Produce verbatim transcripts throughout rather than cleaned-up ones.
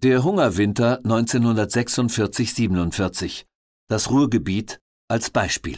Der Hungerwinter neunzehnhundertsechsundvierzig siebenundvierzig. Das Ruhrgebiet als Beispiel.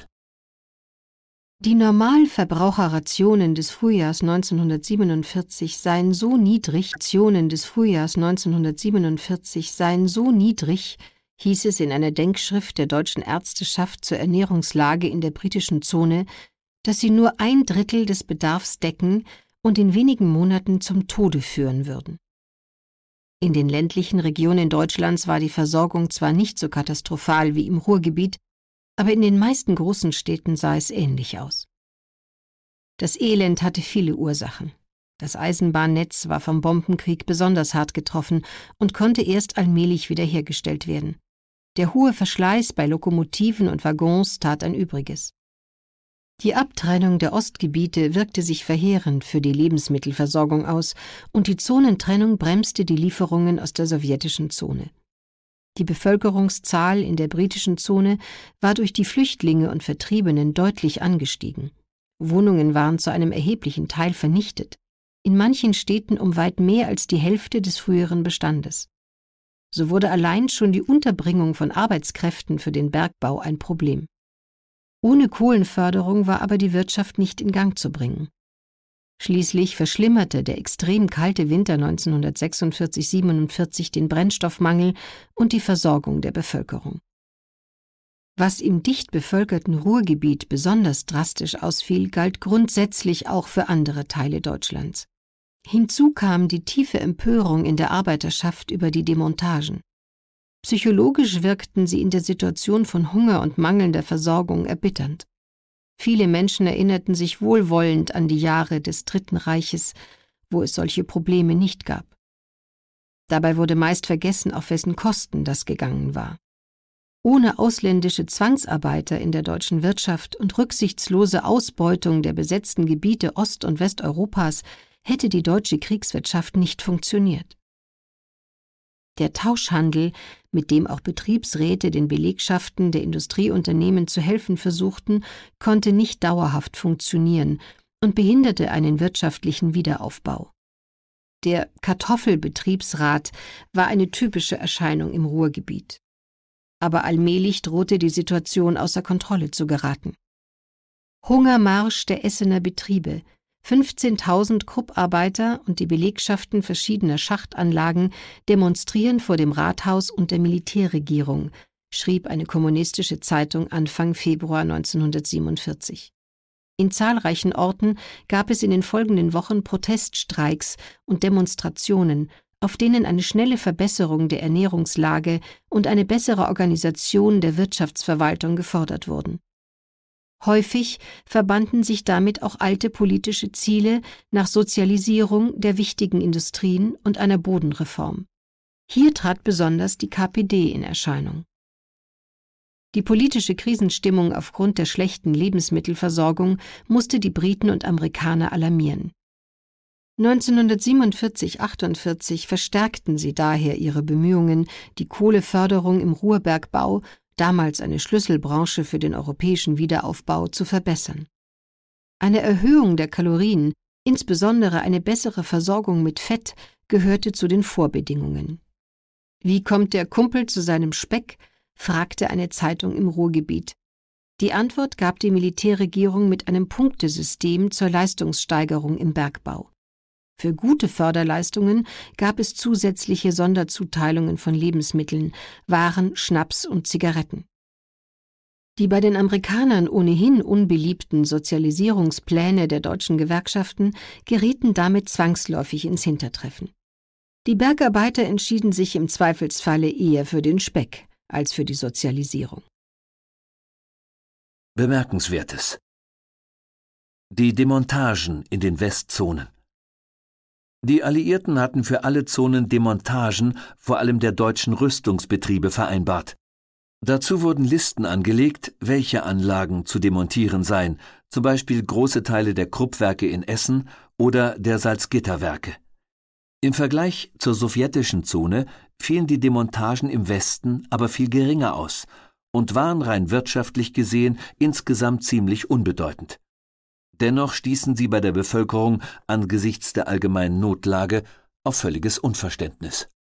Die Normalverbraucherrationen des Frühjahrs neunzehnhundertsiebenundvierzig seien so niedrig, Rationen des Frühjahrs neunzehnhundertsiebenundvierzig seien so niedrig, hieß es in einer Denkschrift der Deutschen Ärzteschaft zur Ernährungslage in der britischen Zone, dass sie nur ein Drittel des Bedarfs decken und in wenigen Monaten zum Tode führen würden. In den ländlichen Regionen Deutschlands war die Versorgung zwar nicht so katastrophal wie im Ruhrgebiet, aber in den meisten großen Städten sah es ähnlich aus. Das Elend hatte viele Ursachen. Das Eisenbahnnetz war vom Bombenkrieg besonders hart getroffen und konnte erst allmählich wiederhergestellt werden. Der hohe Verschleiß bei Lokomotiven und Waggons tat ein Übriges. Die Abtrennung der Ostgebiete wirkte sich verheerend für die Lebensmittelversorgung aus und die Zonentrennung bremste die Lieferungen aus der sowjetischen Zone. Die Bevölkerungszahl in der britischen Zone war durch die Flüchtlinge und Vertriebenen deutlich angestiegen. Wohnungen waren zu einem erheblichen Teil vernichtet, in manchen Städten um weit mehr als die Hälfte des früheren Bestandes. So wurde allein schon die Unterbringung von Arbeitskräften für den Bergbau ein Problem. Ohne Kohlenförderung war aber die Wirtschaft nicht in Gang zu bringen. Schließlich verschlimmerte der extrem kalte Winter neunzehnhundertsechsundvierzig siebenundvierzig den Brennstoffmangel und die Versorgung der Bevölkerung. Was im dicht bevölkerten Ruhrgebiet besonders drastisch ausfiel, galt grundsätzlich auch für andere Teile Deutschlands. Hinzu kam die tiefe Empörung in der Arbeiterschaft über die Demontagen. Psychologisch wirkten sie in der Situation von Hunger und mangelnder Versorgung erbitternd. Viele Menschen erinnerten sich wohlwollend an die Jahre des Dritten Reiches, wo es solche Probleme nicht gab. Dabei wurde meist vergessen, auf wessen Kosten das gegangen war. Ohne ausländische Zwangsarbeiter in der deutschen Wirtschaft und rücksichtslose Ausbeutung der besetzten Gebiete Ost- und Westeuropas hätte die deutsche Kriegswirtschaft nicht funktioniert. Der Tauschhandel, mit dem auch Betriebsräte den Belegschaften der Industrieunternehmen zu helfen versuchten, konnte nicht dauerhaft funktionieren und behinderte einen wirtschaftlichen Wiederaufbau. Der Kartoffelbetriebsrat war eine typische Erscheinung im Ruhrgebiet. Aber allmählich drohte die Situation außer Kontrolle zu geraten. Hungermarsch der Essener Betriebe. fünfzehntausend Krupparbeiter und die Belegschaften verschiedener Schachtanlagen demonstrieren vor dem Rathaus und der Militärregierung, schrieb eine kommunistische Zeitung Anfang Februar neunzehnhundertsiebenundvierzig. In zahlreichen Orten gab es in den folgenden Wochen Proteststreiks und Demonstrationen, auf denen eine schnelle Verbesserung der Ernährungslage und eine bessere Organisation der Wirtschaftsverwaltung gefordert wurden. Häufig verbanden sich damit auch alte politische Ziele nach Sozialisierung der wichtigen Industrien und einer Bodenreform. Hier trat besonders die K P D in Erscheinung. Die politische Krisenstimmung aufgrund der schlechten Lebensmittelversorgung musste die Briten und Amerikaner alarmieren. neunzehnhundertsiebenundvierzig achtundvierzig verstärkten sie daher ihre Bemühungen, die Kohleförderung im Ruhrbergbau, damals eine Schlüsselbranche für den europäischen Wiederaufbau, zu verbessern. Eine Erhöhung der Kalorien, insbesondere eine bessere Versorgung mit Fett, gehörte zu den Vorbedingungen. »Wie kommt der Kumpel zu seinem Speck?« fragte eine Zeitung im Ruhrgebiet. Die Antwort gab die Militärregierung mit einem Punktesystem zur Leistungssteigerung im Bergbau. Für gute Förderleistungen gab es zusätzliche Sonderzuteilungen von Lebensmitteln, Waren, Schnaps und Zigaretten. Die bei den Amerikanern ohnehin unbeliebten Sozialisierungspläne der deutschen Gewerkschaften gerieten damit zwangsläufig ins Hintertreffen. Die Bergarbeiter entschieden sich im Zweifelsfalle eher für den Speck als für die Sozialisierung. Bemerkenswertes: Die Demontagen in den Westzonen. Die Alliierten hatten für alle Zonen Demontagen, vor allem der deutschen Rüstungsbetriebe, vereinbart. Dazu wurden Listen angelegt, welche Anlagen zu demontieren seien, zum Beispiel große Teile der Kruppwerke in Essen oder der Salzgitterwerke. Im Vergleich zur sowjetischen Zone fielen die Demontagen im Westen aber viel geringer aus und waren rein wirtschaftlich gesehen insgesamt ziemlich unbedeutend. Dennoch stießen sie bei der Bevölkerung angesichts der allgemeinen Notlage auf völliges Unverständnis.